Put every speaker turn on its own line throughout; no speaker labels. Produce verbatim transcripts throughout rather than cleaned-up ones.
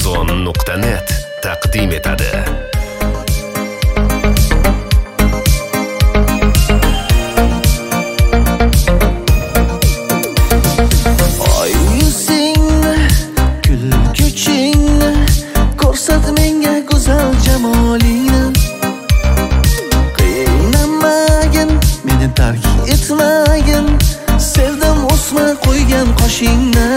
amazon nuqta net taqdim etadi.
Ko'rsat menga go'zal jamolingni, qiynamagin, meni tark etmagin, sevdim o'sma qo'ygan qoshingni.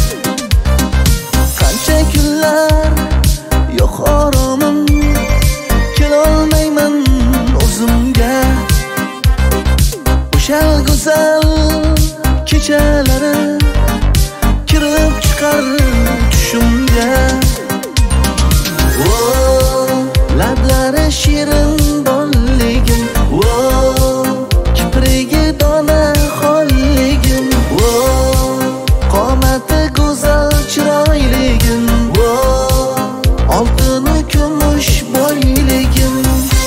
Qancha kunlar yo'q oromim, kelolmayman o'zimga. O'sha go'zal kechalari kirib chiqar tushimga. Lablari shirin donligim, kiprigi dona xolligim, qomati go'zal chiroyligim, oltini kumush boyligim.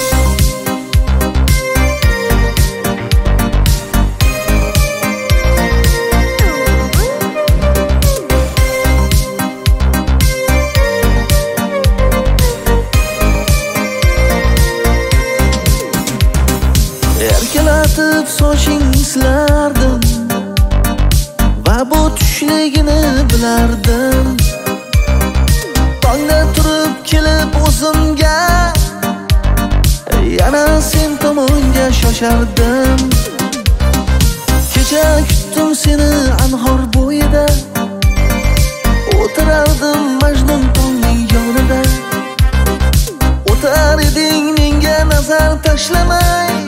Erkalatib soching islardim va bu tushligini bilardim. Tongda turib kelib o'zimga, yana sen tomonga shoshardim. Kecha kutdim seni anhor bo'yida, o'tirardim Majnun tongning yonida. O'tar eding menga nazar tashlamay,